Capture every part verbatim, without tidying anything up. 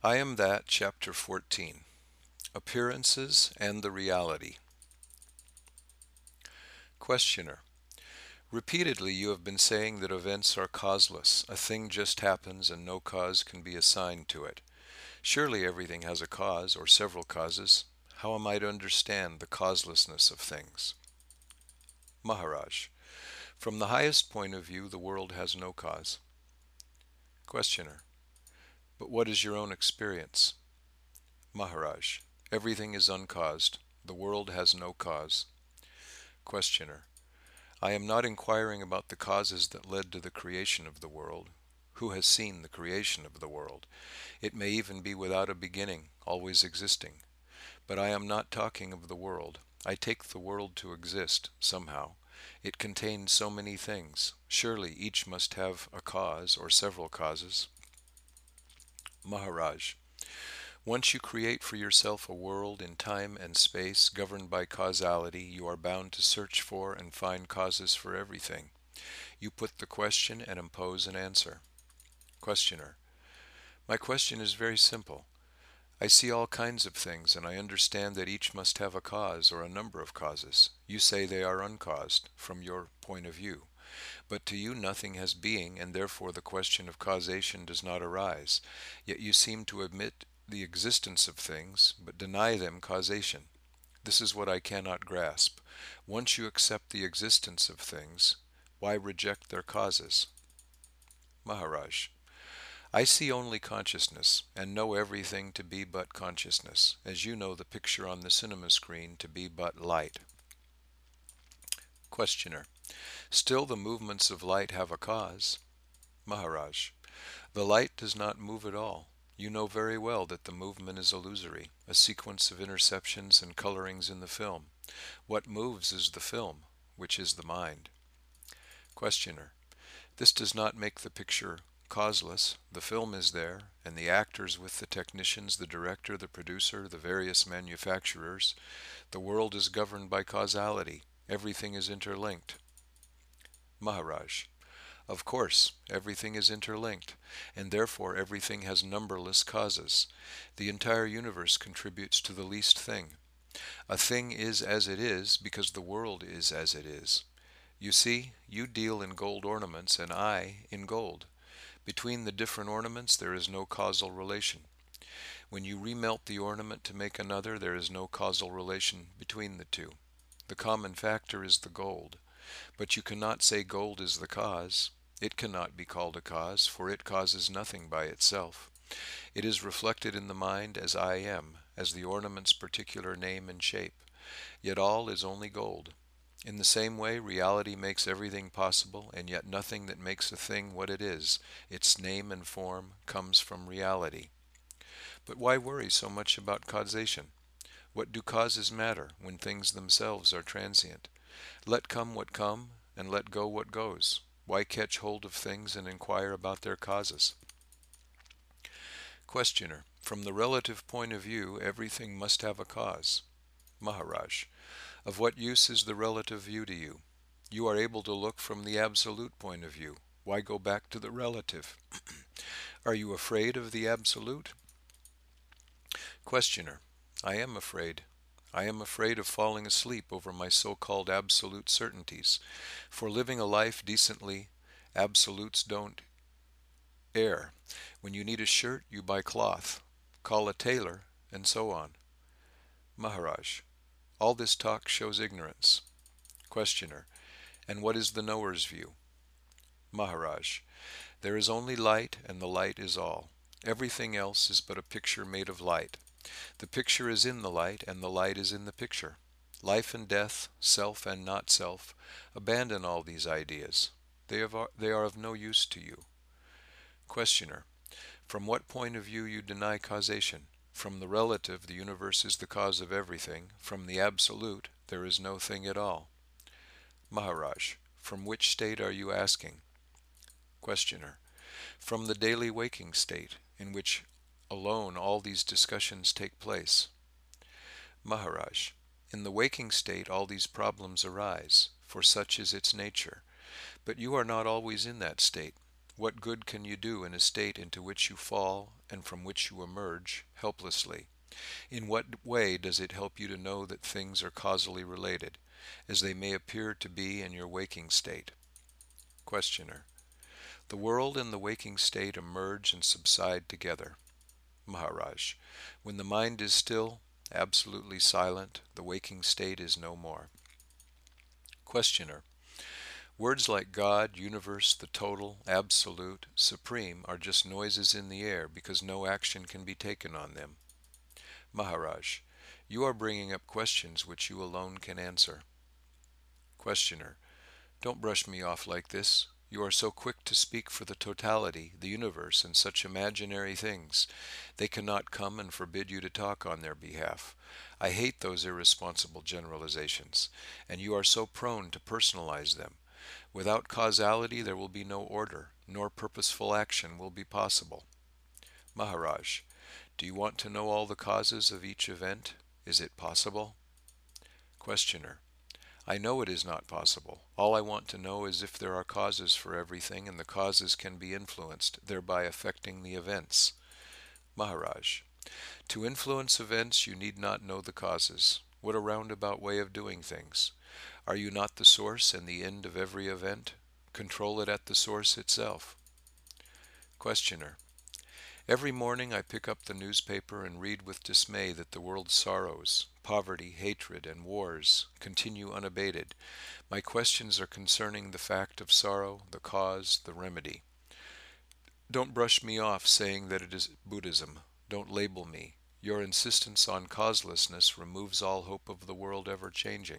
I Am That, Chapter fourteen. Appearances and the Reality. Questioner. Repeatedly you have been saying that events are causeless. A thing just happens and no cause can be assigned to it. Surely everything has a cause, or several causes. How am I to understand the causelessness of things? Maharaj. From the highest point of view, the world has no cause. Questioner. But what is your own experience? Maharaj. Everything is uncaused. The world has no cause. Questioner. I am not inquiring about the causes that led to the creation of the world. Who has seen the creation of the world? It may even be without a beginning, always existing. But I am not talking of the world. I take the world to exist, somehow. It contains so many things. Surely each must have a cause or several causes. Maharaj. Once you create for yourself a world in time and space governed by causality, you are bound to search for and find causes for everything. You put the question and impose an answer. Questioner. My question is very simple. I see all kinds of things, and I understand that each must have a cause or a number of causes. You say they are uncaused, from your point of view. But to you nothing has being, and therefore the question of causation does not arise. Yet you seem to admit the existence of things, but deny them causation. This is what I cannot grasp. Once you accept the existence of things, why reject their causes? Maharaj. I see only consciousness, and know everything to be but consciousness, as you know the picture on the cinema screen to be but light. Questioner. Still the movements of light have a cause. Maharaj. The light does not move at all. You know very well that the movement is illusory, a sequence of interceptions and colorings in the film. What moves is the film, which is the mind. Questioner. This does not make the picture causeless. The film is there, and the actors with the technicians, the director, the producer, the various manufacturers. The world is governed by causality. Everything is interlinked. Maharaj. Of course, everything is interlinked, and therefore everything has numberless causes. The entire universe contributes to the least thing. A thing is as it is because the world is as it is. You see, you deal in gold ornaments and I in gold. Between the different ornaments there is no causal relation. When you remelt the ornament to make another, there is no causal relation between the two. The common factor is the gold. But you cannot say gold is the cause. It cannot be called a cause, for it causes nothing by itself. It is reflected in the mind as I am, as the ornament's particular name and shape. Yet all is only gold. In the same way, reality makes everything possible, and yet nothing that makes a thing what it is, its name and form, comes from reality. But why worry so much about causation? What do causes matter when things themselves are transient? Let come what come, and let go what goes. Why catch hold of things and inquire about their causes? Questioner. From the relative point of view, everything must have a cause. Maharaj. Of what use is the relative view to you? You are able to look from the absolute point of view. Why go back to the relative? Are you afraid of the absolute? Questioner. I am afraid. I am afraid of falling asleep over my so-called absolute certainties. For living a life decently, absolutes don't err. When you need a shirt, you buy cloth, call a tailor, and so on. Maharaj. All this talk shows ignorance. Questioner. And what is the knower's view? Maharaj. There is only light, and the light is all. Everything else is but a picture made of light. The picture is in the light, and the light is in the picture. Life and death, self and not self, abandon all these ideas. They, have, they are of no use to you. Questioner. From what point of view you deny causation? From the relative, the universe is the cause of everything. From the absolute, there is no thing at all. Maharaj. From which state are you asking? Questioner. From the daily waking state, in which alone all these discussions take place. Maharaj. In the waking state all these problems arise, for such is its nature. But you are not always in that state. What good can you do in a state into which you fall and from which you emerge helplessly? In what way does it help you to know that things are causally related, as they may appear to be in your waking state? Questioner. The world and the waking state emerge and subside together. Maharaj. When the mind is still, absolutely silent, the waking state is no more. Questioner. Words like God, universe, the total, absolute, supreme are just noises in the air because no action can be taken on them. Maharaj. You are bringing up questions which you alone can answer. Questioner. Don't brush me off like this. You are so quick to speak for the totality, the universe, and such imaginary things. They cannot come and forbid you to talk on their behalf. I hate those irresponsible generalizations, and you are so prone to personalize them. Without causality there will be no order, nor purposeful action will be possible. Maharaj, do you want to know all the causes of each event? Is it possible? Questioner. I know it is not possible. All I want to know is if there are causes for everything and the causes can be influenced, thereby affecting the events. Maharaj. To influence events you need not know the causes. What a roundabout way of doing things. Are you not the source and the end of every event? Control it at the source itself. Questioner. Every morning I pick up the newspaper and read with dismay that the world's sorrows, poverty, hatred, and wars continue unabated. My questions are concerning the fact of sorrow, the cause, the remedy. Don't brush me off saying that it is Buddhism. Don't label me. Your insistence on causelessness removes all hope of the world ever changing.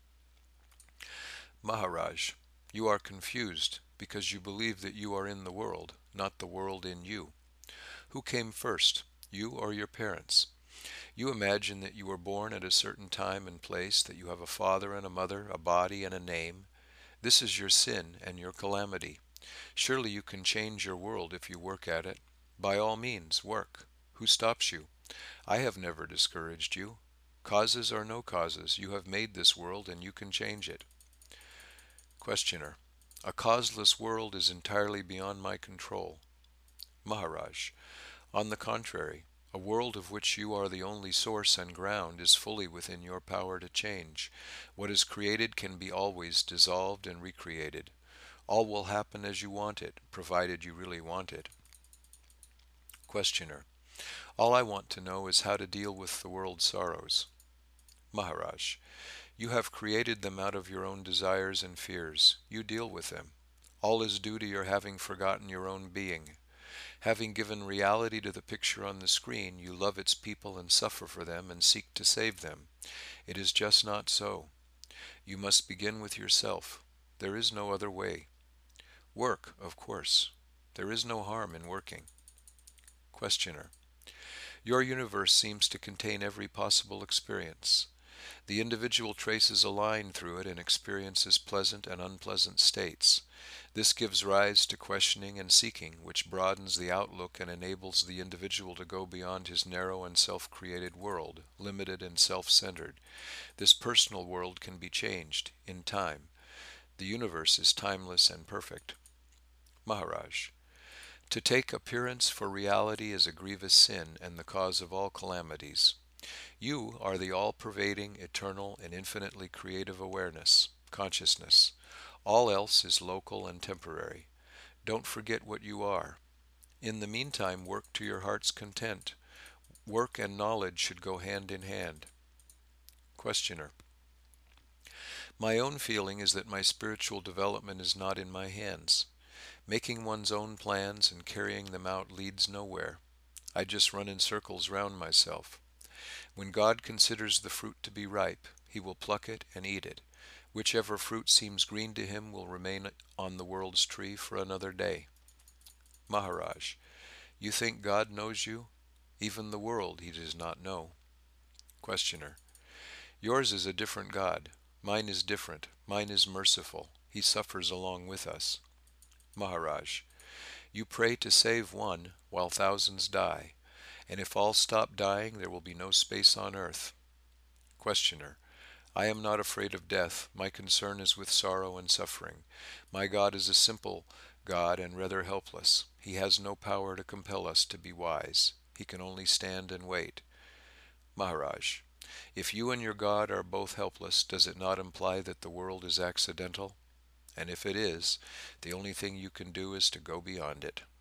Maharaj, you are confused because you believe that you are in the world, not the world in you. Who came first, you or your parents? You imagine that you were born at a certain time and place, that you have a father and a mother, a body and a name. This is your sin and your calamity. Surely you can change your world if you work at it. By all means, work. Who stops you? I have never discouraged you. Causes or no causes, you have made this world and you can change it. Questioner. A causeless world is entirely beyond my control. Maharaj. On the contrary, a world of which you are the only source and ground is fully within your power to change. What is created can be always dissolved and recreated. All will happen as you want it, provided you really want it. Questioner. All I want to know is how to deal with the world's sorrows. Maharaj. You have created them out of your own desires and fears. You deal with them. All is due to your having forgotten your own being. Having given reality to the picture on the screen, you love its people and suffer for them and seek to save them. It is just not so. You must begin with yourself. There is no other way. Work, of course. There is no harm in working. Questioner. Your universe seems to contain every possible experience. The individual traces a line through it and experiences pleasant and unpleasant states. This gives rise to questioning and seeking, which broadens the outlook and enables the individual to go beyond his narrow and self-created world, limited and self-centered. This personal world can be changed in time. The universe is timeless and perfect. Maharaj. To take appearance for reality is a grievous sin and the cause of all calamities. You are the all-pervading, eternal, and infinitely creative awareness, consciousness. All else is local and temporary. Don't forget what you are. In the meantime, work to your heart's content. Work and knowledge should go hand in hand. Questioner. My own feeling is that my spiritual development is not in my hands. Making one's own plans and carrying them out leads nowhere. I just run in circles round myself. When God considers the fruit to be ripe, he will pluck it and eat it. Whichever fruit seems green to him will remain on the world's tree for another day. Maharaj, you think God knows you? Even the world he does not know. Questioner. Yours is a different God. Mine is different. Mine is merciful. He suffers along with us. Maharaj, you pray to save one while thousands die, and if all stop dying there will be no space on earth. Questioner. I am not afraid of death. My concern is with sorrow and suffering. My God is a simple God, and rather helpless. He has no power to compel us to be wise. He can only stand and wait. Maharaj, if you and your God are both helpless, does it not imply that the world is accidental? And if it is, the only thing you can do is to go beyond it.